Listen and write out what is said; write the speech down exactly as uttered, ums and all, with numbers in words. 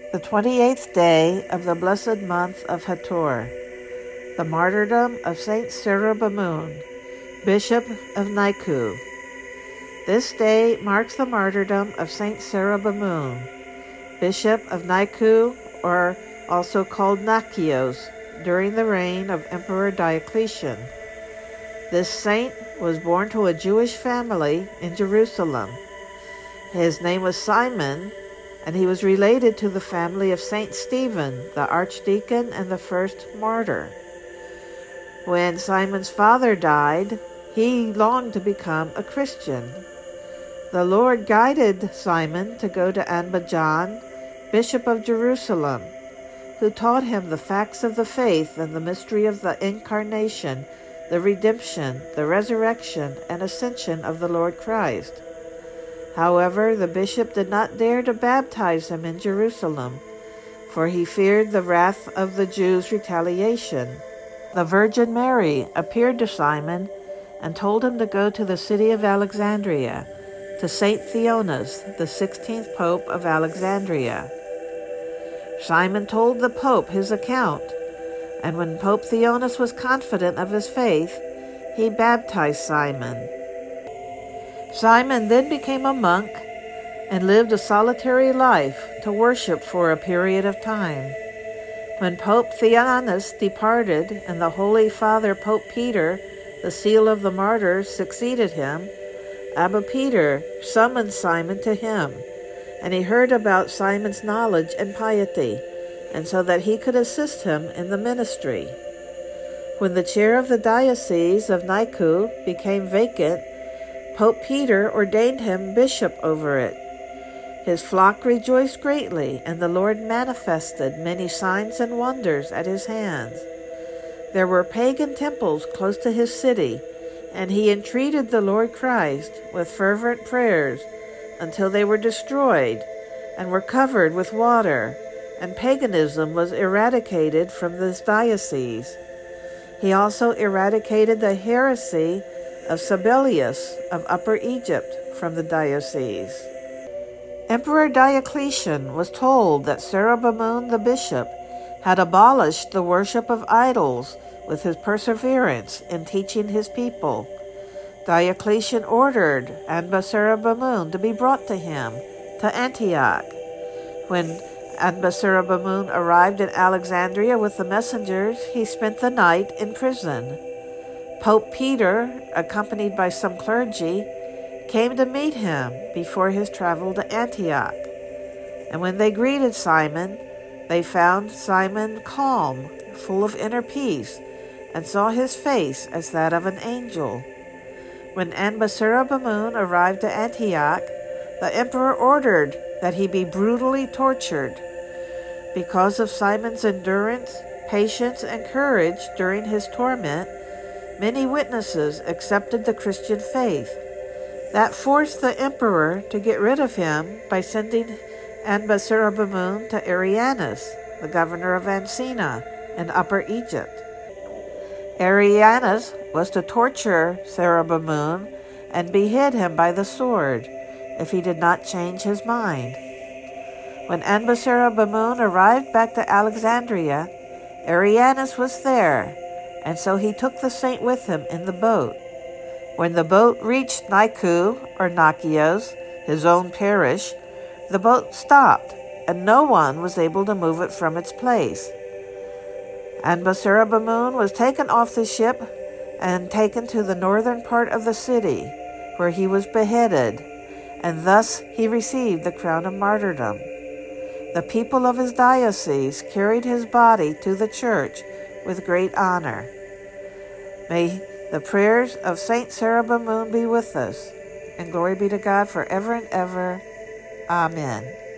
The twenty-eighth day of the blessed month of Hator, the martyrdom of Saint Sarabamun, Bishop of Naiku. This day marks the martyrdom of Saint Sarabamun, Bishop of Naiku, or also called Nakios, during the reign of Emperor Diocletian. This saint was born to a Jewish family in Jerusalem. His name was Simon, and he was related to the family of Saint Stephen, the archdeacon and the first martyr. When Simon's father died, he longed to become a Christian. The Lord guided Simon to go to Anbajan, Bishop of Jerusalem, who taught him the facts of the faith and the mystery of the incarnation, the redemption, the resurrection, and ascension of the Lord Christ. However, the bishop did not dare to baptize him in Jerusalem, for he feared the wrath of the Jews' retaliation. The Virgin Mary appeared to Simon and told him to go to the city of Alexandria, to Saint Theonas, the sixteenth Pope of Alexandria. Simon told the Pope his account, and when Pope Theonas was confident of his faith, he baptized Simon. Simon then became a monk and lived a solitary life to worship for a period of time. When Pope Theonas departed and the Holy Father Pope Peter, the seal of the martyrs, succeeded him, Abba Peter summoned Simon to him, and he heard about Simon's knowledge and piety, and so that he could assist him in the ministry. When the chair of the diocese of Naiku became vacant, Pope Peter ordained him bishop over it. His flock rejoiced greatly, and the Lord manifested many signs and wonders at his hands. There were pagan temples close to his city, and he entreated the Lord Christ with fervent prayers until they were destroyed and were covered with water, and paganism was eradicated from this diocese. He also eradicated the heresy of Sabellius of Upper Egypt from the diocese. Emperor Diocletian was told that Sarabamun the bishop had abolished the worship of idols with his perseverance in teaching his people. Diocletian ordered Anbasarabamun to be brought to him, to Antioch. When Anbasarabamun arrived in Alexandria with the messengers, he spent the night in prison. Pope Peter, accompanied by some clergy, came to meet him before his travel to Antioch. And when they greeted Simon, they found Simon calm, full of inner peace, and saw his face as that of an angel. When Anbasarabamun arrived at Antioch, the emperor ordered that he be brutally tortured. Because of Simon's endurance, patience, and courage during his torment, many witnesses accepted the Christian faith. That forced the emperor to get rid of him by sending Anbasarabamun to Arianus, the governor of Ancina in Upper Egypt. Arianus was to torture Sarabamun and behead him by the sword if he did not change his mind. When Anbasarabamun arrived back to Alexandria, Arianus was there, and so he took the saint with him in the boat. When the boat reached Naiku, or Nakios, his own parish, the boat stopped, and no one was able to move it from its place. Anbasarabamun was taken off the ship and taken to the northern part of the city, where he was beheaded, and thus he received the crown of martyrdom. The people of his diocese carried his body to the church with great honor. May the prayers of Saint Sarabamun be with us, and glory be to God forever and ever. Amen.